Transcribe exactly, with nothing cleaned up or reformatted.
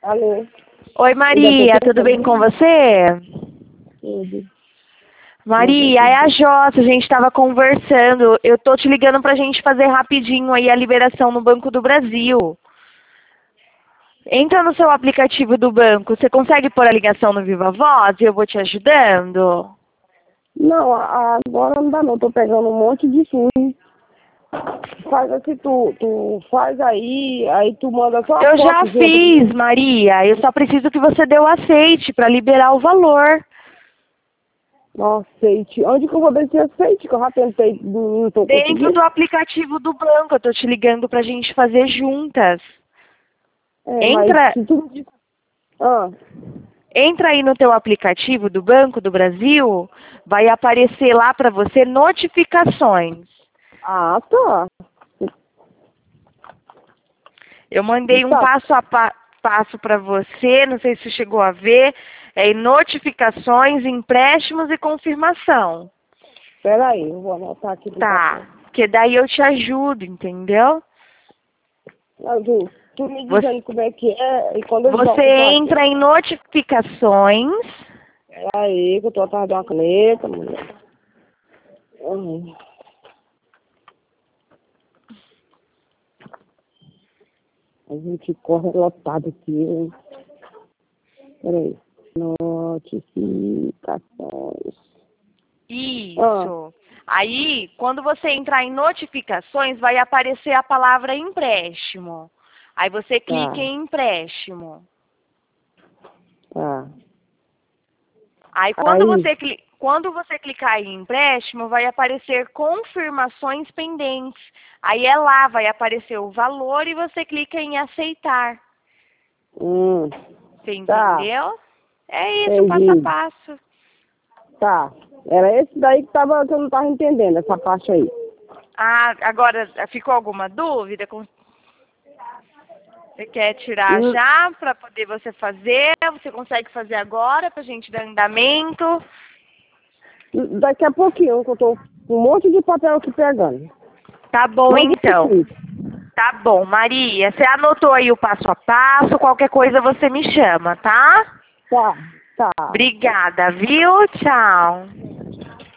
Alô? Oi, Maria, tudo bem com você? Tudo. Maria, é a Jossa, a gente estava conversando. Eu tô te ligando pra gente fazer rapidinho aí a liberação no Banco do Brasil. Entra no seu aplicativo do banco, você consegue pôr a ligação no Viva Voz e eu vou te ajudando? Não, a- agora não dá não, tô pegando um monte de fundo. Faz assim, tu, tu faz aí, aí tu manda só a Eu já foto junto. fiz, Maria. Eu só preciso que você dê o aceite para liberar o valor. Não, aceite. Onde que eu vou ver esse aceite? Que eu já tentei, não não tô Dentro conseguindo. do aplicativo do banco, eu tô te ligando pra gente fazer juntas. É, mas Entra, se tu... Ah, entra aí no teu aplicativo do Banco do Brasil, vai aparecer lá pra você notificações. ah tá. Eu mandei um Tá, passo a pa passo para você, não sei se você chegou a ver, é em notificações, empréstimos e confirmação. peraí, eu vou anotar aqui no papel. Tá, porque daí eu te ajudo, entendeu? Ah, tu, tu me Você, dizendo como é que é, e quando eles vão você fazer. entra em notificações, Peraí, que eu tô atrás de uma caneta, mulher. Hum. A gente corre lotado aqui, hein? Peraí. Notificações. Ah, isso. Aí, quando você entrar em notificações, vai aparecer a palavra empréstimo. Aí você clica tá, em empréstimo. tá. Aí quando Aí, você, cli- quando você clicar em empréstimo, vai aparecer confirmações pendentes. Aí é lá, vai aparecer o valor e você clica em aceitar. hum, Você tá, entendeu? É isso, passo a entendi. passo. Tá. Era esse daí que, tava, que eu não tava entendendo, essa parte aí. Ah, agora ficou alguma dúvida? Com- Você quer tirar Hum, já para poder você fazer? Você consegue fazer agora para a gente dar andamento? Daqui a pouquinho, que eu tô com um monte de papel aqui pegando. Tá bom Manda então. isso. Tá bom, Maria. Você anotou aí o passo a passo? Qualquer coisa você me chama, tá? Tá, tá. Obrigada, viu? Tchau.